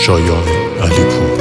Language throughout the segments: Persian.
شایان علیپور.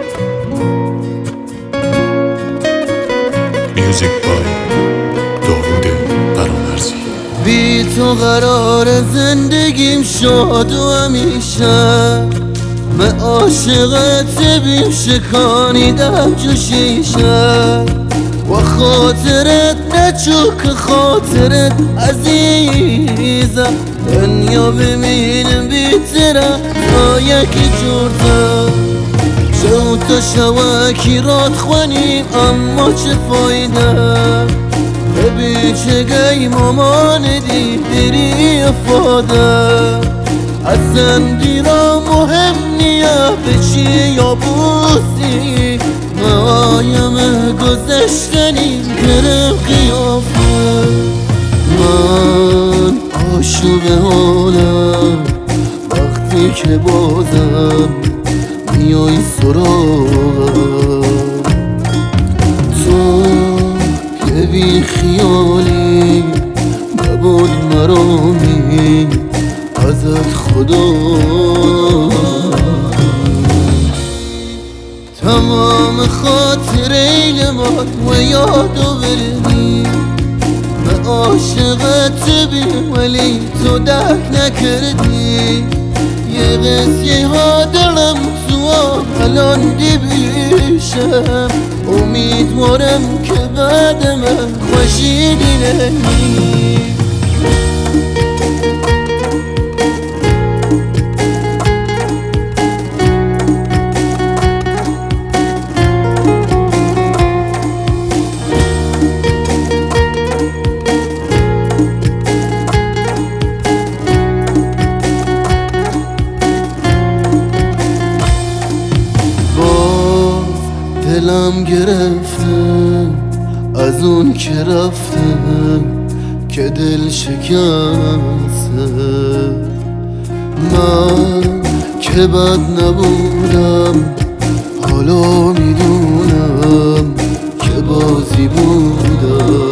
میوزیک بای داوود فرامرزی. بی تو قرار زندگیم شاد و همیشه من عاشقت بیم شکانیدم جو شیشه و خاطرت نچو که خاطرت عزیزم دنیا ببینم بیتره تا یکی جورتم شو تا شواکی رات خوانیم اما چه فایده ببین چه گی مامان دیری افاده اصلا دیرا مهم نیا به چی یا بوسی مایم گذشتنی گرم قیافه من عاشق حالم وقتی که بازم میای سراغم تو که بی خیالی نبود مرامی ازت خدا تمام خاطره لمات و یادو برمی من عاشقت بیم ولی تو درک نکردی یه قصیه ها دلم تو الان دی بیشم امیدوارم که بعد من خوشیدی نمی دلم گرفتم از اون که رفتم که دل شکسته من که بد نبودم حالا میدونم که بازی بودم